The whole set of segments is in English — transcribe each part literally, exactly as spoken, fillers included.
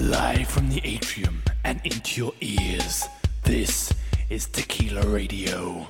Live from the atrium and into your ears, this is Tequila Radio.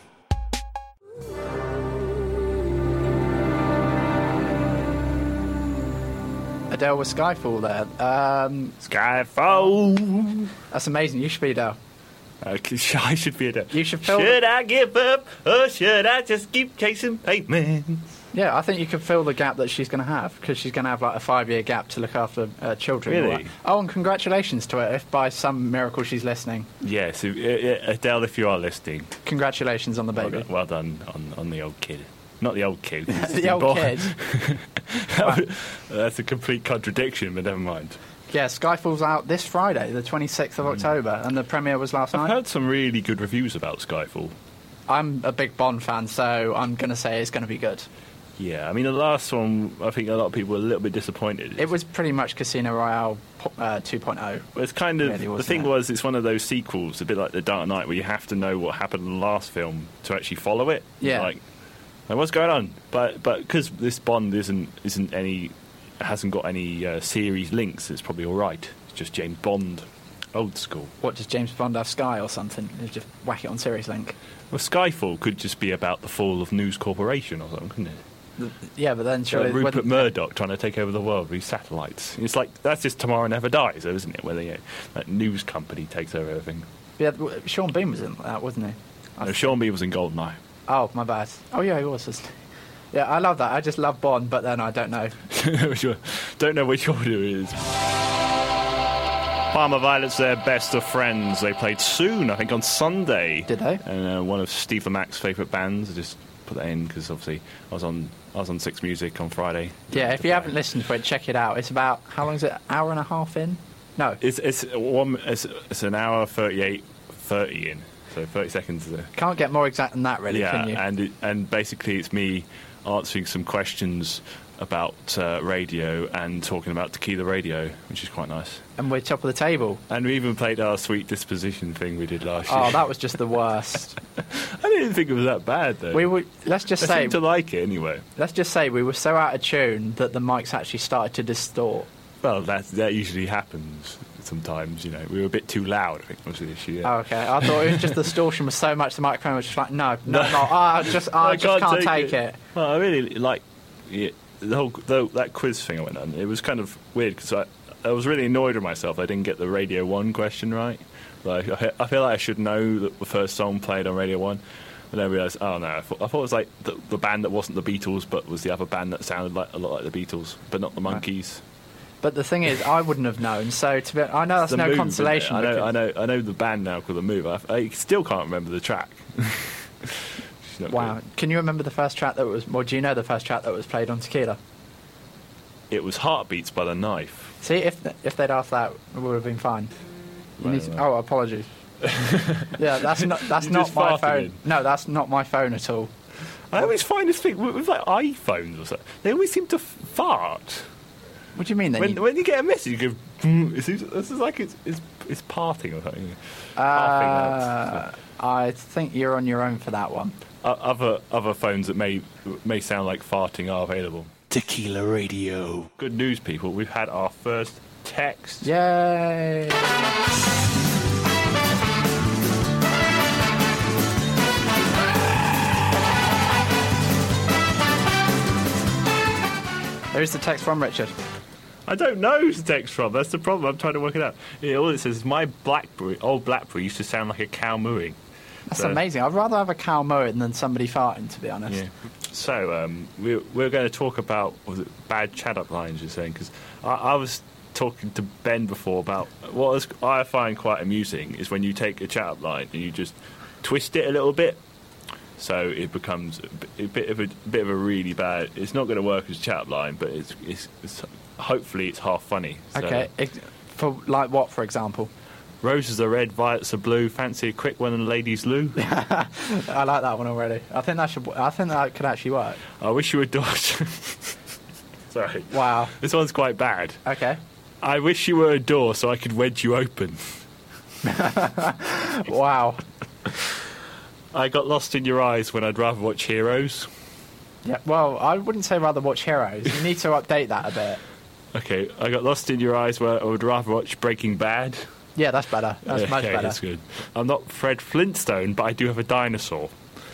Adele with Skyfall there. Um, Skyfall! That's amazing. You should be Adele. Uh, I should be Adele. You should fill Should the... I give up, or should I just keep chasing pavements? Yeah, I think you could fill the gap that she's going to have, because she's going to have like a five-year gap to look after uh, children. Really? Oh, and congratulations to her if by some miracle she's listening. Yes, uh, uh, Adele, if you are listening. Congratulations on the baby. Well done, well done on, on the old kid. Not the old kid. The old born. kid. Wow. That's a complete contradiction, but never mind. Yeah, Skyfall's out this Friday, the twenty-sixth of October, and the premiere was last I've night. heard some really good reviews about Skyfall. I'm a big Bond fan, so I'm going to say it's going to be good. Yeah, I mean, the last one, I think a lot of people were a little bit disappointed. It was pretty much Casino Royale uh, two point oh. Well, it's kind of, Really, the wasn't thing it? was, it's one of those sequels, a bit like The Dark Knight, where you have to know what happened in the last film to actually follow it. Yeah. Like, like what's going on? But but because this Bond isn't isn't any, hasn't got any uh, series links, it's probably all right. It's just James Bond, old school. What, does James Bond have Sky or something? You just whack it on Sirius Link. Well, Skyfall could just be about the fall of News Corporation or something, couldn't it? Yeah, but then So surely... Rupert wouldn't- Murdoch trying to take over the world with his satellites. It's like, that's just Tomorrow Never Dies, though, isn't it? Where the that news company takes over everything. Yeah, w- Sean Bean was in that, wasn't he? I No, Sean Bean was in Goldeneye. Oh, my bad. Oh, yeah, he was. wasn't he? Yeah, I love that. I just love Bond, but then I don't know. Don't know which order it is. Parma Violets, their best of friends. They played soon, I think, on Sunday. Did they? And uh, one of Steve Lamac's favourite bands. I just put that in because obviously I was on I was on Six Music on Friday. Yeah, if you haven't listened to it, check it out. It's about, how long is it? Hour and a half in? No. It's it's one it's, it's an hour thirty-eight, thirty in, so thirty seconds. There. Can't get more exact than that, really, Yeah, can you? and it, and basically it's me answering some questions about uh, radio and talking about Tequila Radio, which is quite nice. And we're top of the table. And we even played our Sweet Disposition thing we did last year. Oh, that was just the worst. I didn't think it was that bad, though. We were, let's just I say, seemed to like it anyway. let's just say we were so out of tune that the mics actually started to distort. Well, that that usually happens sometimes, you know. We were a bit too loud, I think, was the issue. Yeah. Oh, okay. I thought it was just the distortion was so much the microphone was just like, no, no, no. Oh, I just, I I just can't can't, take take it. it. Well, I really like yeah, the whole the, that quiz thing I went on. It was kind of weird because I, I was really annoyed with myself. I didn't get the Radio One question right. Like I, I feel like I should know that the first song played on Radio One, but then I realised, oh no, I thought, I thought it was like the, the band that wasn't the Beatles, but was the other band that sounded like a lot like the Beatles, but not the Monkees. But the thing is, I wouldn't have known. So to be, I know that's The no Move, isn't it? consolation. I know, because- I know, I know the band now called the Move. I, I still can't remember the track. It's not Wow. good. Can you remember the first track that was, or do you know the first track that was played on Tequila? It was Heartbeats by The Knife. See, if if they'd asked that, it would have been fine. You Right, need to, right. oh, apologies. Yeah, that's not that's You're not just my farting phone. in. No, that's not my phone at all. I always find this thing with, with like iPhones or something. They always seem to fart. What do you mean then? When, you, when you get a message, you go. "Mm," It seems this is like it's it's, it's parting or something. uh, Parting, I think you're on your own for that one. uh, other other phones that may may sound like farting are available. Tequila Radio. Good news, people. We've had our first text. Yay! There's the text from Richard. I don't know who's the text from. That's the problem. I'm trying to work it out. Yeah, all it says is my Blackberry, old Blackberry, used to sound like a cow mooing. That's So- amazing. I'd rather have a cow mowing than somebody farting, to be honest. Yeah. So um, we're we're going to talk about was it bad chat up lines you're saying because I, I was talking to Ben before about what is, I find quite amusing is when you take a chat up line and you just twist it a little bit, so it becomes a bit, a bit of a bit of a really bad. It's not going to work as a chat up line, but it's, it's, it's hopefully it's half funny. So, Okay. Ex- for like what, for example? Roses are red, violets are blue. Fancy a quick one and ladies loo. I like that one already. I think that should. I think that could actually work. I wish you were daughter. Sorry. Wow. This one's quite bad. Okay. I wish you were a door so I could wedge you open. Wow. I got lost in your eyes when I'd rather watch Heroes. Yeah. Well, I wouldn't say rather watch Heroes. You need to update that a bit. Okay, I got Lost in Your Eyes, where I would rather watch Breaking Bad. Yeah, that's better. That's okay, much better. That's good. I'm not Fred Flintstone, but I do have a dinosaur.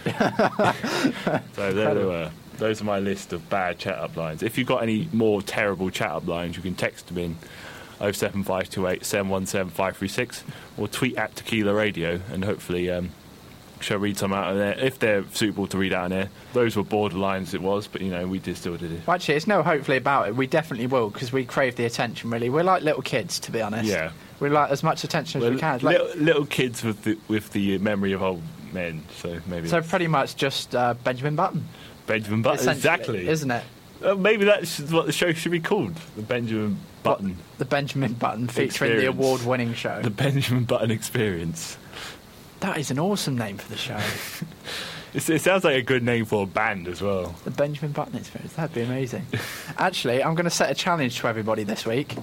So there they were. Those are my list of bad chat-up lines. If you've got any more terrible chat-up lines, you can text them in oh seven five two eight, seven one seven, five three six or tweet at Tequila Radio, and hopefully um, shall read some out of there if they're suitable to read out in there. Those were borderlines, it was, but you know we did still did it. Well, actually, it's no hopefully about it. We definitely will, because we crave the attention. Really, we're like little kids, to be honest. Yeah, we like as much attention as We're we can. Like, little, little kids with the with the memory of old men. So maybe so pretty much just uh, Benjamin Button. Benjamin Button, Essentially, exactly, isn't it? Uh, maybe that's what the show should be called, the Benjamin Button. What, the Benjamin Button, featuring Experience. the award-winning show. The Benjamin Button Experience. That is an awesome name for the show. It's, it sounds like a good name for a band as well. The Benjamin Button Experience. That'd be amazing. Actually, I'm going to set a challenge to everybody this week.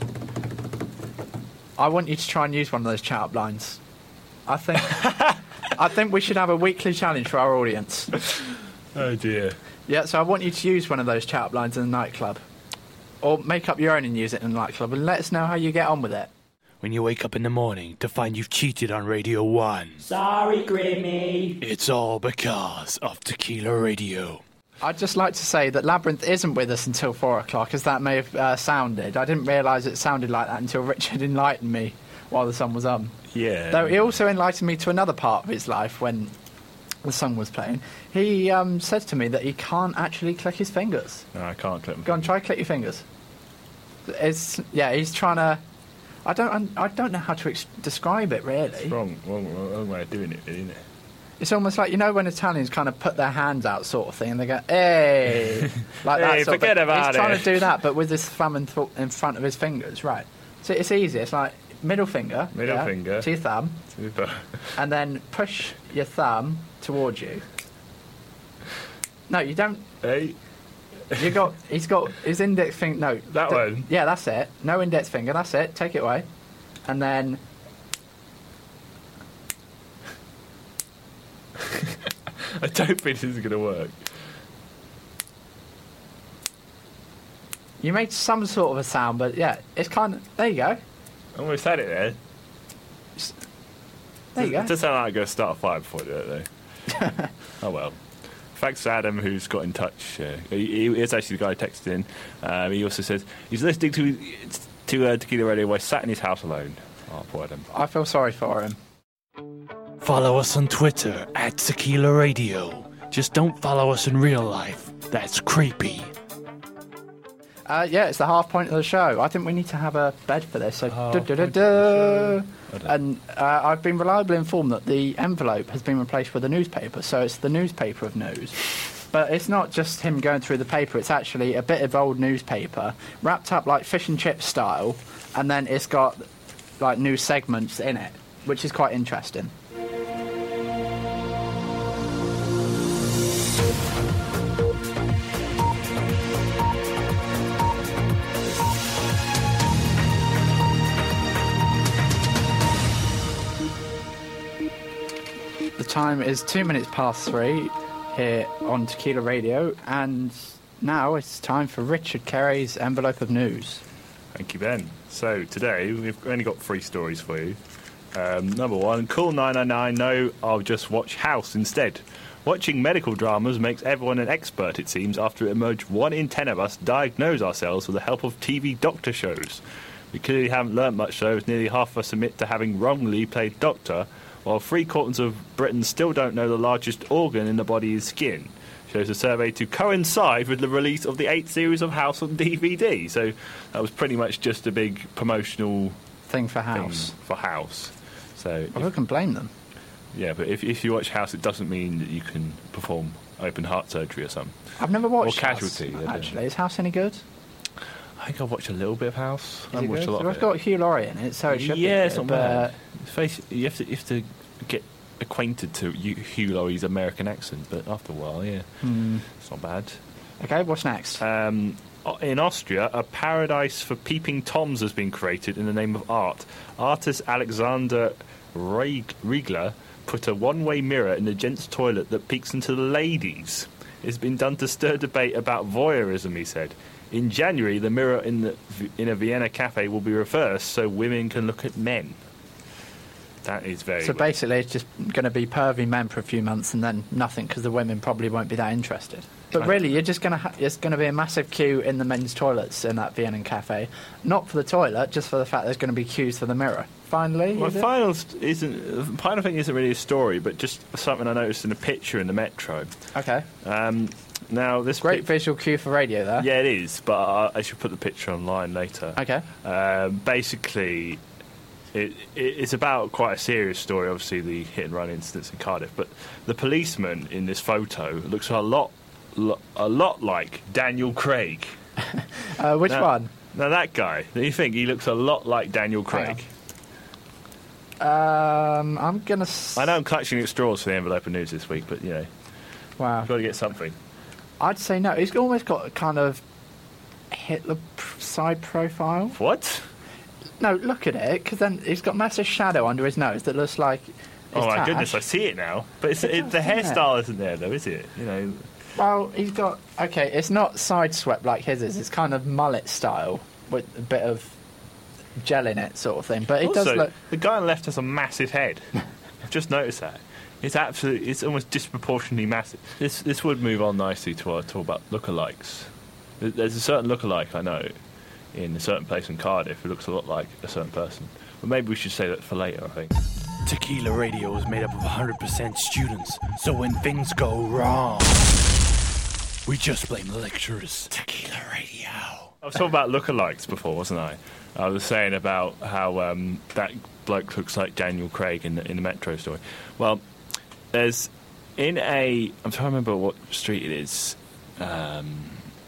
I want you to try and use one of those chat-up lines. I think I think we should have a weekly challenge for our audience. Oh dear. Yeah, so I want you to use one of those chat-up lines in the nightclub. Or make up your own and use it in the nightclub, and let us know how you get on with it. When you wake up in the morning to find you've cheated on Radio one. Sorry, Grimmy. It's all because of Tequila Radio. I'd just like to say that Labyrinth isn't with us until four o'clock, as that may have uh, sounded. I didn't realise it sounded like that until Richard enlightened me while the sun was on. Yeah. Though he also enlightened me to another part of his life when the sun was playing. He um, says to me that he can't actually click his fingers. No, I can't click them. Go on, try click your fingers. It's yeah, he's trying to. I don't. I don't know how to ex- describe it really. It's wrong, wrong, wrong way of doing it, isn't it? It's almost like, you know, when Italians kind of put their hands out, sort of thing, and they go, "Hey," like that. Hey, sort forget of thing. about He's trying it. to do that, but with his thumb in, th- in front of his fingers, right? So it's easy. It's like middle finger, Middle yeah, finger. to your thumb, Super. and then push your thumb towards you. No, you don't. Hey, You got. He's got his index finger. No, that th- one. Yeah, that's it. No index finger. That's it. Take it away, and then. I don't think this is going to work. You made some sort of a sound, but yeah, it's kind of. There you go. I almost had it there. There you It go. does sound like I'm going to start a fire before I do it, though. Oh, well. Thanks to Adam, who's got in touch. Uh, he, he is actually the guy who texted in. Um, he also says he's listening to to uh, Tequila Radio while sat in his house alone. Oh, poor Adam. I feel sorry for him. Follow us on Twitter at Tequila Radio. Just don't follow us in real life. That's creepy. Uh, yeah, it's the half point of the show. I think we need to have a bed for this. So, Half duh, duh, duh, point duh. Okay. And uh, I've been reliably informed that the envelope has been replaced with a newspaper, so it's the newspaper of news. But it's not just him going through the paper, it's actually a bit of old newspaper, wrapped up like fish and chip style, and then it's got like new segments in it, which is quite interesting. The time is two minutes past three here on Tequila Radio, and now it's time for Richard Carey's Envelope of News. Thank you, Ben. So today we've only got three stories for you. Um, number one, Cool nine nine nine, no, I'll just watch House instead. Watching medical dramas makes everyone an expert, it seems, after it emerged one in ten of us diagnose ourselves with the help of T V doctor shows. We clearly haven't learnt much, though, as nearly half of us admit to having wrongly played doctor, while three quarters of Britain still don't know the largest organ in the body is skin. Shows a survey to coincide with the release of the eighth series of House on D V D. So that was pretty much just a big promotional Thing for thing House. for House. So Well, who can blame them? yeah, but if if you watch House, it doesn't mean that you can perform open heart surgery or something. I've never watched Or Casualty, House, yeah, actually. Is House any good? I think I've watched a little bit of House. Is I've it watched good? a lot It's of got it. Hugh Laurie in it, so it should yeah, be it's good, not bad. but Face, you have to you have to get acquainted to Hugh Hugh Laurie's American accent, but after a while, yeah, hmm. it's not bad. Okay, what's next? Um, in Austria, a paradise for peeping toms has been created in the name of art. Artist Alexander Rieg- Riegler put a one-way mirror in the gents' toilet that peeks into the ladies. It's been done to stir debate about voyeurism, he said. In January, the mirror in the in a Vienna cafe will be reversed so women can look at men. That is very. So weird. basically, it's just going to be pervy men for a few months and then nothing because the women probably won't be that interested. But really, you're just going to ha- it's going to be a massive queue in the men's toilets in that Vienna cafe, not for the toilet, just for the fact there's going to be queues for the mirror. Finally, Well, is it? final st- isn't the final thing isn't really a story, but just something I noticed in a picture in the metro. Okay, Um, now this great pic- visual cue for radio there. yeah, it is, but I, I should put the picture online later. Okay. Um, basically, it, it, it's about quite a serious story. Obviously, the hit and run incidents in Cardiff, but the policeman in this photo looks a lot, lo- a lot like Daniel Craig. Uh, which Now- one? Now that guy, do you think he looks a lot like Daniel Craig? Um, I'm gonna. S- I know I'm clutching at straws for the envelope of news this week, but you know, Wow. got to get something. I'd say no. He's almost got a kind of Hitler p- side profile. What? No, look at it, because then he's got massive shadow under his nose that looks like. his Oh my tash. goodness, I see it now. But it's, It it, does, the doesn't it? hairstyle isn't there, though, is it? You know, Well, he's got. Okay, it's not side swept like his is. It's kind of mullet style with a bit of gel in it, sort of thing. But it also, does look. the guy on the left has a massive head. I've just noticed that. It's absolutely, it's almost disproportionately massive. This this would move on nicely to our talk about lookalikes. There- There's a certain lookalike I know in a certain place in Cardiff who looks a lot like a certain person. But maybe we should say that for later, I think. Tequila Radio is made up of one hundred percent students, so when things go wrong, we just blame the lecturers. Tequila Radio. I was talking about lookalikes before, wasn't I? I was saying about how um, that bloke looks like Daniel Craig in the, in the Metro story. Well, there's in a... I'm trying to remember what street it is, um,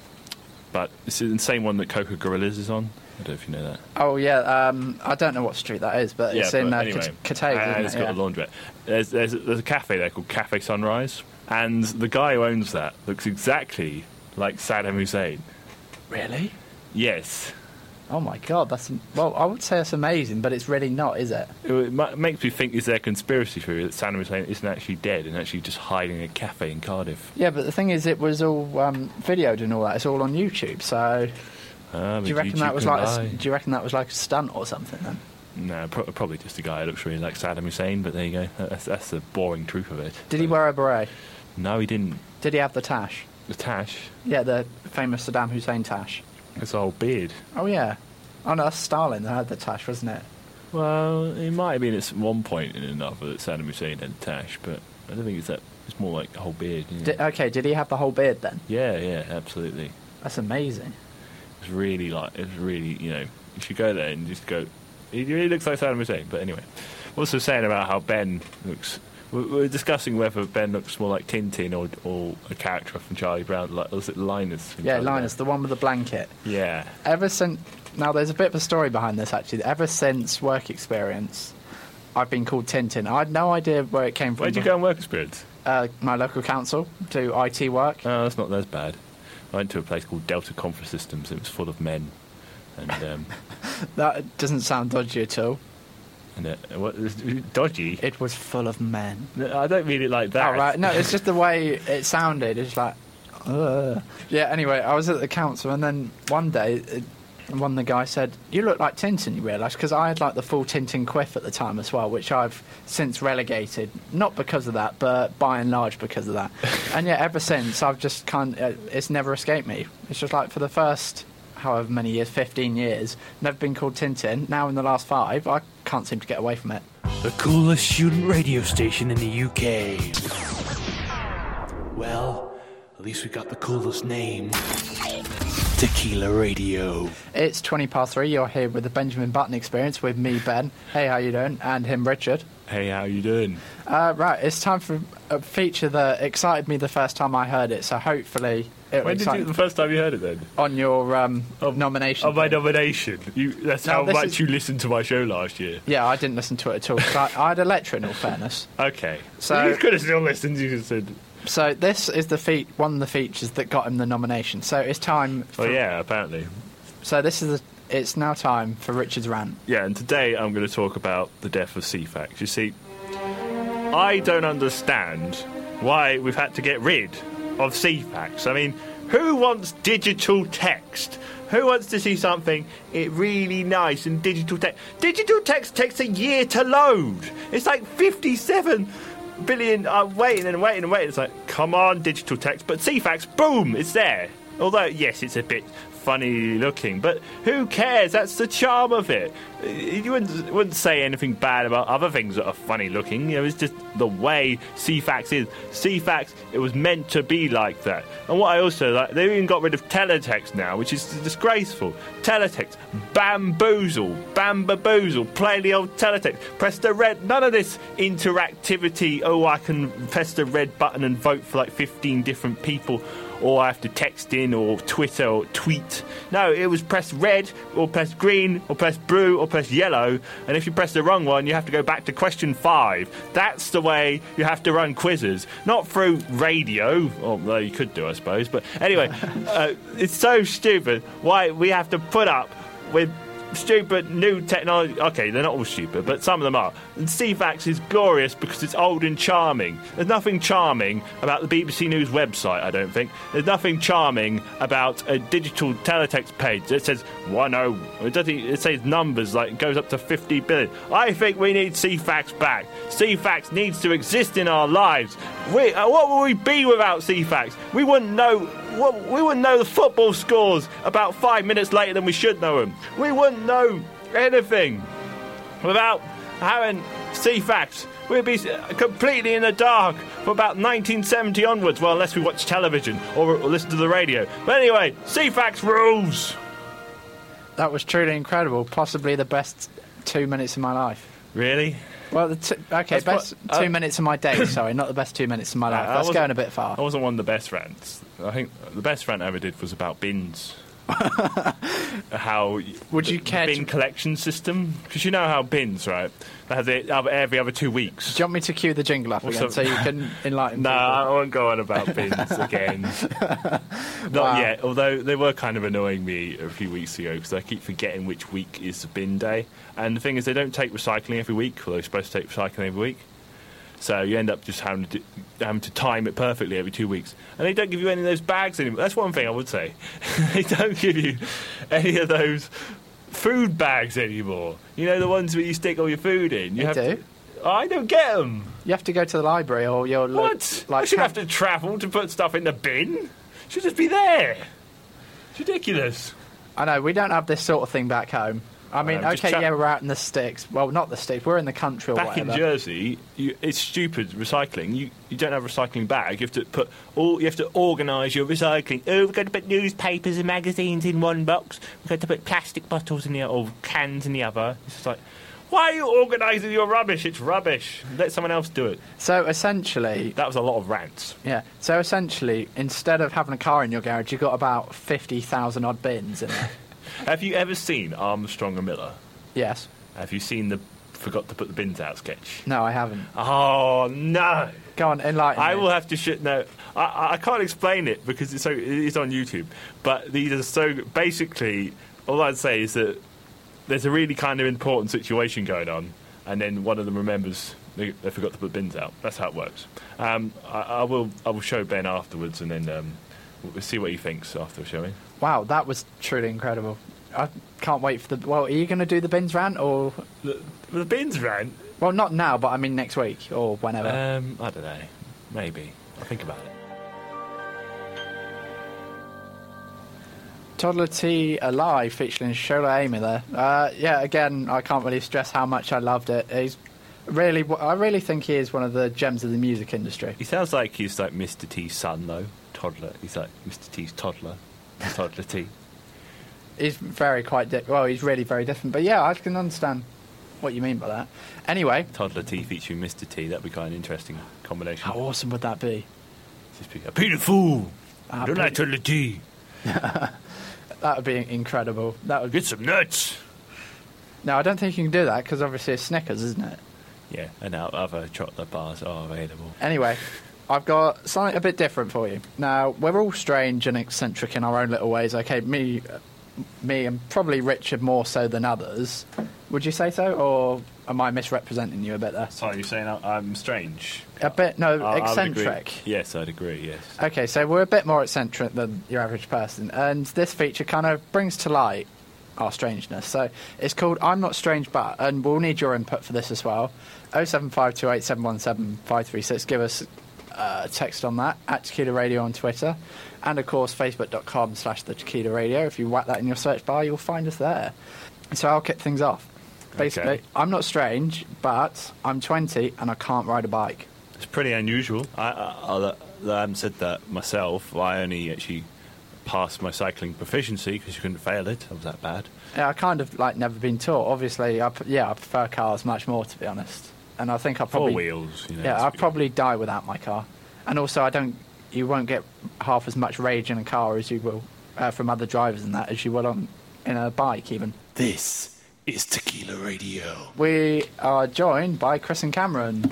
but it's the same one that Coca Gorillas is on. I don't know if you know that. Oh yeah, um, I don't know what street that is, but it's yeah, in but uh, anyway, Cathay, and isn't it's it? got Yeah. a laundrette. There's, there's, there's a cafe there called Cafe Sunrise, and the guy who owns that looks exactly like Saddam Hussein. Really? Yes. Oh my god, that's well. I would say that's amazing, but it's really not, is it? It, it ma- makes me think, is there a conspiracy theory that Saddam Hussein isn't actually dead and actually just hiding in a cafe in Cardiff? Yeah, but the thing is, it was all um, videoed and all that. It's all on YouTube. So, Ah, do you but reckon YouTube that was can like? A, lie. s- do you reckon that was like a stunt or something? Then? No, pro- probably just a guy who looks really like Saddam Hussein, but there you go. That's, that's the boring truth of it. Did he wear a beret? No, he didn't. Did he have the tash? The tash. Yeah, the famous Saddam Hussein tash. His old beard. Oh yeah. Oh no, that's Stalin that had the tash, wasn't it? Well, it might have been at one point in another that Saddam Hussein had a tash, but I don't think it's that. It's more like a whole beard. You know? Did, okay, did he have the whole beard then? Yeah, yeah, absolutely. That's amazing. It's really like it's really you know you should go there and just go. He really looks like Saddam Hussein. But anyway, also saying about how Ben looks. We're we're discussing whether Ben looks more like Tintin or or a character from Charlie Brown. Like was it Linus? from Yeah, Charlie Linus, Brown? the one with the blanket. Yeah. Ever since now, there's a bit of a story behind this actually. Ever since work experience, I've been called Tintin. I had no idea where it came from. Where'd you go on work experience? Uh, my local council, do I T work. Oh, that's not as bad. I went to a place called Delta Conference Systems. It was full of men, and um, That doesn't sound dodgy at all. and uh, what dodgy. It was full of men. I don't mean it like that. Oh, right. No, it's just the way it sounded. It's like, ugh. Yeah, anyway, I was at the council, and then one day, it, one of the guys said, "You look like Tintin," you realise? Because I had, like, the full Tintin quiff at the time as well, which I've since relegated. Not because of that, but by and large because of that. And yeah, ever since, I've just kind of, it's never escaped me. It's just like, for the first however many years, fifteen years, never been called Tintin. Now in the last five, I can't seem to get away from it. The coolest student radio station in the U K. Well, at least we got the coolest name. Tequila Radio. It's twenty past three. You're here with the Benjamin Button Experience with me, Ben. Hey, how you doing? And him, Richard. Hey, how you doing? Uh, right, it's time for a feature that excited me the first time I heard it. So hopefully, it'll When did excite you the first time you heard it then? on your um, Of- nomination. Oh, my thing. nomination. You, that's No, how this much is- you listened to my show last year. Yeah, I didn't listen to it at all. 'cause I, I had a lecture, in all fairness. Okay. So- you could have still listened. You could have said, So this is the fe- one of the features that got him the nomination. So it's time. "Oh For, yeah, apparently." So this is. The, it's now time for Richard's rant. Yeah, and today I'm going to talk about the death of C FAX. You see, I don't understand why we've had to get rid of C FAX. I mean, Who wants digital text? Who wants to see something it really nice in digital text? Digital text takes a year to load. It's like fifty-seven billion uh, waiting and waiting and waiting. It's like, come on, digital text. But C FAX, boom, it's there. Although, yes, it's a bit funny looking, but who cares? That's the charm of it. You wouldn't, wouldn't say anything bad about other things that are funny looking. You know, it's just the way C FAX is. C FAX, it was meant to be like that. And what I also like, they even got rid of teletext now, which is disgraceful. Teletext, bamboozle, bambaboozle, play the old teletext, press the red, none of this interactivity, oh, I can press the red button and vote for like fifteen different people, or I have to text in, or Twitter, or tweet. No, it was press red, or press green, or press blue, or press yellow, and if you press the wrong one, you have to go back to question five. That's the way you have to run quizzes, not through radio. Or, well, you could do, I suppose, but anyway, uh, it's so stupid why we have to put up with stupid new technology. Okay, they're not all stupid, but some of them are. And C FAX is glorious because it's old and charming. There's nothing charming about the B B C News website, I don't think. There's nothing charming about a digital teletext page that says one oh. It, doesn't, it says numbers like it goes up to fifty billion. I think we need C FAX back. C FAX needs to exist in our lives. We, uh, what would we be without C FAX? We wouldn't know. We wouldn't know the football scores about five minutes later than we should know them. We wouldn't know anything without having C FAX. We'd be completely in the dark from about nineteen seventy onwards. Well, unless we watch television or, or listen to the radio. But anyway, C FAX rules. That was truly incredible. Possibly the best two minutes of my life. Really? Well, the t- okay, That's best what- uh, two minutes of my day. Sorry, not the best two minutes of my life. I That's wasn't- going a bit far. I wasn't one of the best rants. I think the best rant I ever did was about bins. How Would you the care bin to- collection system? Because you know how bins, right? They have it every other two weeks. Do you want me to cue the jingle up again Also- so you can enlighten No, I people? won't go on about bins again. Not Wow. yet, although they were kind of annoying me a few weeks ago because I keep forgetting which week is the bin day. And the thing is, they don't take recycling every week, although they're supposed to take recycling every week. So you end up just having to, do, having to time it perfectly every two weeks. And they don't give you any of those bags anymore. That's one thing I would say. They don't give you any of those food bags anymore. You know, the ones where you stick all your food in. You They have do. To, oh, I don't get them. You have to go to the library or you're lo- What? I like should have camp- to travel to put stuff in the bin. Should just be there. It's ridiculous. I know, we don't have this sort of thing back home. I mean, know, just okay, chat- yeah, we're out in the sticks. Well, not the sticks. We're in the country or Back in whatever. Jersey, you, it's stupid recycling. You you don't have a recycling bag. You have to put all. You have to organise your recycling. Oh, we've got to put newspapers and magazines in one box. We've got to put plastic bottles in the or cans in the other. It's just like, why are you organising your rubbish? It's rubbish. Let someone else do it. So essentially, That was a lot of rants. yeah. So essentially, instead of having a car in your garage, you've got about fifty thousand odd bins in there. Have you ever seen Armstrong and Miller? Yes. Have you seen the forgot to put the bins out sketch? No, I haven't. Oh no! Go on, enlighten I me. will have to sh- no. I, I can't explain it because it's so it's on YouTube. But these are so basically. All I'd say is that there's a really kind of important situation going on, and then one of them remembers they, they forgot to put bins out. That's how it works. Um, I, I will I will show Ben afterwards, and then um, we'll see what he thinks after showing. Wow, that was truly incredible. I can't wait for the... Well, are you going to do the bins rant or... The, the bins rant. Well, not now, but I mean next week or whenever. Um, I don't know. Maybe I'll think about it. Toddler T Alive featuring Shola Amy there. Uh, yeah, again, I can't really stress how much I loved it. He's really... I really think he is one of the gems of the music industry. He sounds like he's like Mister T's son, though. Toddler. He's like Mister T's toddler. Toddler T. He's very quite... Di- well, he's really very different. But yeah, I can understand what you mean by that. Anyway, Toddler T featuring Mister T. That'd be kind of an interesting combination. how awesome would that be? Just be a Peter Fool. Ah, Don't Pe- like Toddler T. That would be incredible. That would... Get some nuts. No, I don't think you can do that because obviously it's Snickers, isn't it? Yeah, and now other chocolate bars are available. Anyway, I've got something a bit different for you. Now, we're all strange and eccentric in our own little ways. Okay, me, uh, me, and probably Richard more so than others. Would you say so, or am I misrepresenting you a bit there? So you're saying I- I'm strange? A bit, no, I- I would agree. eccentric. Yes, I'd agree, yes. Okay, so we're a bit more eccentric than your average person, and this feature kind of brings to light our strangeness. So it's called I'm Not Strange But, and we'll need your input for this as well. oh seven five two eight seven one seven five three six, give us uh, a text on that, at Tequila Radio on Twitter, and of course facebook.com slash the Tequila Radio. If you whack that in your search bar, you'll find us there. So I'll kick things off. Basically, Okay. I'm not strange, but I'm twenty and I can't ride a bike. It's pretty unusual. I, I, I, I haven't said that myself. I only actually passed my cycling proficiency because you couldn't fail it. I was that bad. Yeah, I kind of like never been taught. Obviously, I, p- yeah, I prefer cars much more, to be honest. And I think I probably Four wheels, you know. yeah, that's I'll good. probably die without my car. And also, I don't. You won't get half as much rage in a car as you will uh, from other drivers and that as you will on in a bike even. This is Tequila Radio. We are joined by Chris and Cameron.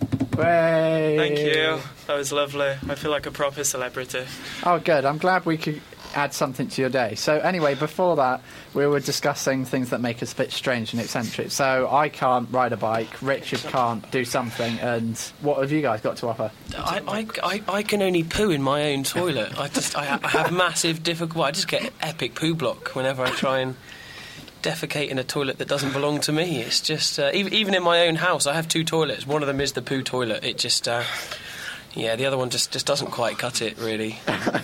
Way. Thank you. That was lovely. I feel like a proper celebrity. Oh, good. I'm glad we could add something to your day. So anyway, before that, we were discussing things that make us a bit strange and eccentric. So I can't ride a bike, Richard can't do something, and what have you guys got to offer? I, I, I, I can only poo in my own toilet. I just I, I have massive difficulty. I just get epic poo block whenever I try and defecate in a toilet that doesn't belong to me. It's just uh, even even in my own house, I have two toilets. One of them is the poo toilet. It just uh, yeah, the other one just, just doesn't quite cut it really.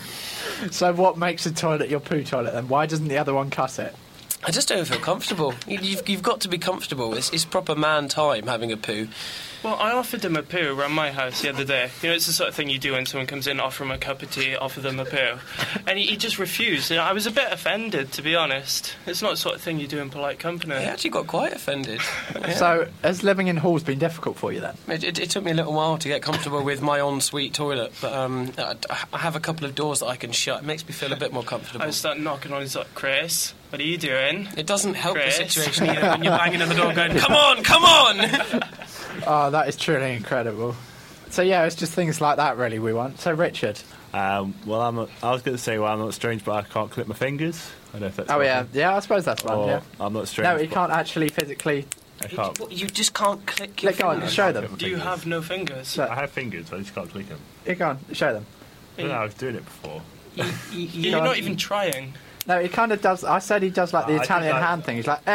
So what makes a toilet your poo toilet then? Why doesn't the other one cut it? I just don't feel comfortable. You, you've, you've got to be comfortable. It's, it's proper man time having a poo. Well, I offered him a poo around my house the other day. You know, it's the sort of thing you do when someone comes in, offer them a cup of tea, offer them a poo. And he, he just refused. And I was a bit offended, to be honest. It's not the sort of thing you do in polite company. I actually got quite offended. Yeah. So has living in halls been difficult for you then? It, it, it took me a little while to get comfortable with my ensuite toilet, but um, I, I have a couple of doors that I can shut. It makes me feel a bit more comfortable. I start knocking on his like, Chris, what are you doing? It doesn't help Chris. the situation either when you're banging on the door going, come on, come on! Oh, that is truly incredible. So yeah, it's just things like that really we want. So Richard. Um, well, I'm not, I was going to say, well, I'm not strange, but I can't clip my fingers. I don't know if that's Oh one yeah, thing. yeah, I suppose that's one, Or yeah. I'm not strange. No, you but can't actually physically... I can't. You, you just can't click your Let go on, fingers. show them. Do you have no fingers? Look. I have fingers, but I just can't click them. You go on, show them. I don't know, I was doing it before. You, you, you, You're not even trying. No, he kind of does... I said he does like the I did Italian like- hand thing. He's like,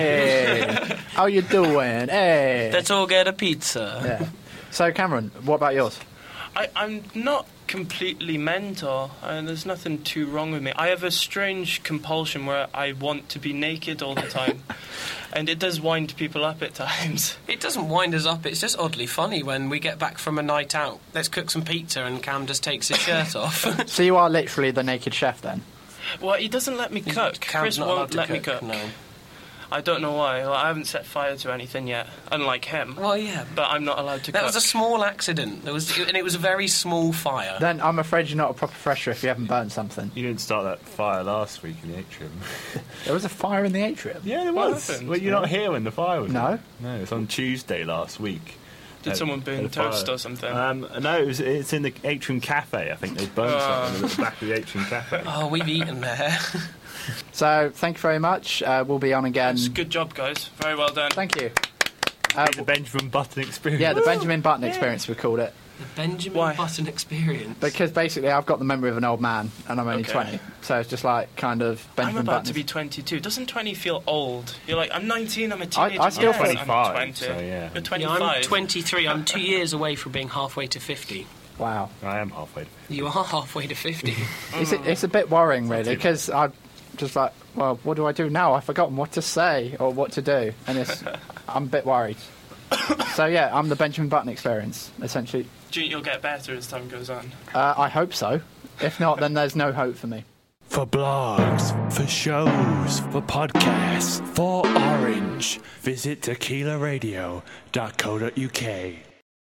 hey, how you doing? Hey. Let's all get a pizza. Yeah. So Cameron, what about yours? I, I'm not completely mental, and there's nothing too wrong with me. I have a strange compulsion where I want to be naked all the time, and it does wind people up at times. It doesn't wind us up, it's just oddly funny when we get back from a night out. Let's cook some pizza and Cam just takes his shirt off. So you are literally the naked chef then? Well, he doesn't let me cook. Cam's Chris not allowed won't to let me cook, cook. no. I don't know why. Well, I haven't set fire to anything yet, unlike him. Well, yeah. But I'm not allowed to That cook. was a small accident. There was, and it was a very small fire. Then I'm afraid you're not a proper fresher if you haven't burnt something. You didn't start that fire last week in the atrium. There was a fire in the atrium. Yeah, there What was. happened? Well, you're not here when the fire was. No. on. No, it was on Tuesday last week. Did Uh, someone burn the fire. toast or something? Um, no, it was, it's in the Atrium Cafe. I think they burned Oh. something at the back of the Atrium Cafe. Oh, we've eaten there. So thank you very much. Uh, we'll be on again. It's good job, guys. Very well done. Thank you. Uh, the Benjamin Button experience. yeah, the Benjamin Button experience, we called it. The Benjamin Why? Button experience. Because basically I've got the memory of an old man and I'm only Okay. twenty. So it's just like kind of Benjamin I'm about Button. to be twenty-two. Doesn't twenty feel old? You're like, I'm nineteen, I'm a I- teenager. I still Yes, feel- I'm twenty-five, twenty. so, yeah. You're Yeah, twenty-five. I'm twenty-three. I'm two years away from being halfway to fifty. Wow. I am halfway. You are halfway to fifty. It's, a, it's a bit worrying, really, because I'm just like, well, what do I do now? I've forgotten what to say or what to do. And it's, I'm a bit worried. So, yeah, I'm the Benjamin Button experience, essentially. Do you think you'll get better as time goes on? Uh, I hope so. If not, then there's no hope for me. For blogs, for shows, for podcasts, for Orange, visit tequila radio dot co dot uk.